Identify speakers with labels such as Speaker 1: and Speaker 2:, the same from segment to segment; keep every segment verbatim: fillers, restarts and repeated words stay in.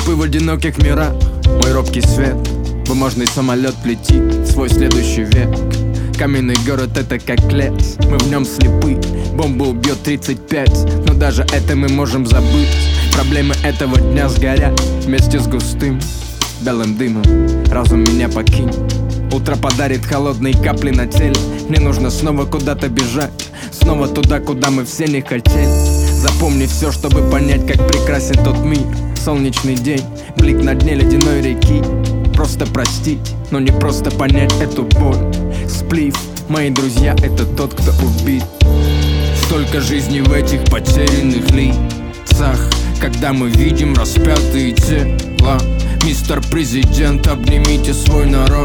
Speaker 1: Трупы в одиноких мирах, мой робкий свет. Бумажный самолет летит в свой следующий век. Каменный город — это как лес, мы в нем слепы. Бомба убьет тридцать пять, но даже это мы можем забыть. Проблемы этого дня сгорят вместе с густым белым дымом. Разум меня покинь. Утро подарит холодные капли на теле. Мне нужно снова куда-то бежать, снова туда, куда мы все не хотели. Запомни все, чтобы понять, как прекрасен тот мир. Солнечный день, блик на дне ледяной реки. Просто простить, но не просто понять эту боль. Сплив, мои друзья, это тот, кто убит. Столько жизни в этих потерянных лицах, когда мы видим распятые тела. Мистер Президент, обнимите свой народ.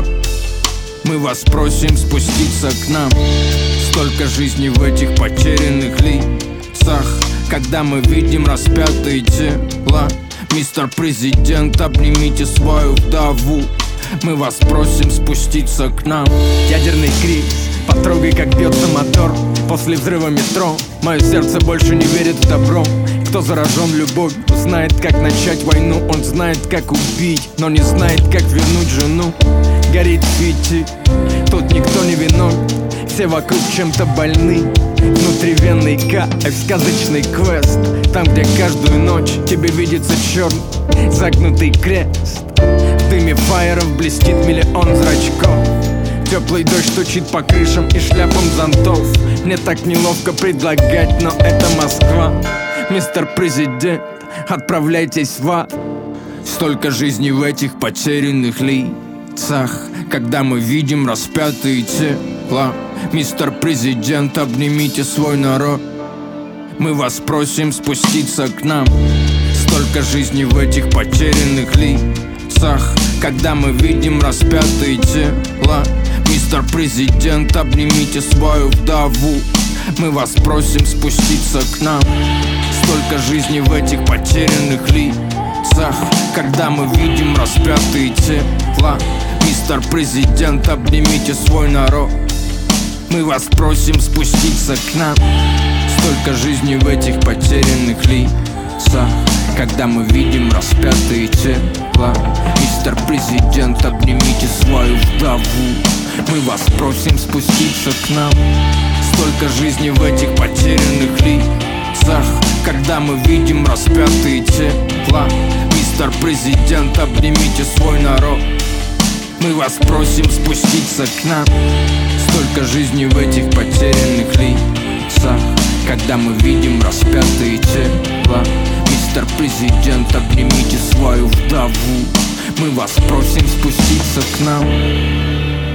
Speaker 1: Мы вас просим спуститься к нам. Столько жизни в этих потерянных лицах, когда мы видим распятые тела. Мистер Президент, обнимите свою вдову. Мы вас просим спуститься к нам. Ядерный крик, потрогай, как бьется мотор. После взрыва метро мое сердце больше не верит в добро. Кто заражен любовью, знает, как начать войну. Он знает, как убить, но не знает, как вернуть жену. Горит Фити, тут никто не виновен. Все вокруг чем-то больны. Внутривенный кайф, сказочный квест. Там, где каждую ночь тебе видится черный загнутый крест. В дыме фаеров блестит миллион зрачков. Теплый дождь стучит по крышам и шляпам зонтов. Мне так неловко предлагать, но это Москва. Мистер Президент, отправляйтесь в ад. Столько жизней в этих потерянных лицах, когда мы видим распятые тела. Мистер Президент, обнимите свой народ. Мы вас просим спуститься к нам. Столько жизней в этих потерянных лицах, когда мы видим распятые тела. Мистер Президент, обнимите свою вдову. Мы вас просим спуститься к нам. Столько жизней в этих потерянных лицах, когда мы видим распятые тела. Мистер Президент, обнимите свой народ. Мы вас просим спуститься к нам. Столько жизней в этих потерянных лицах, когда мы видим распятые тела. Мистер Президент, обнимите свою вдову. Мы вас просим спуститься к нам. Столько жизней в этих потерянных лицах, когда мы видим распятые тела. Мистер Президент, обнимите свой народ. Мы вас просим спуститься к нам. Столько жизней в этих потерянных лицах, когда мы видим распятые тела. Мистер Президент, обнимите свою вдову. Мы вас просим спуститься к нам.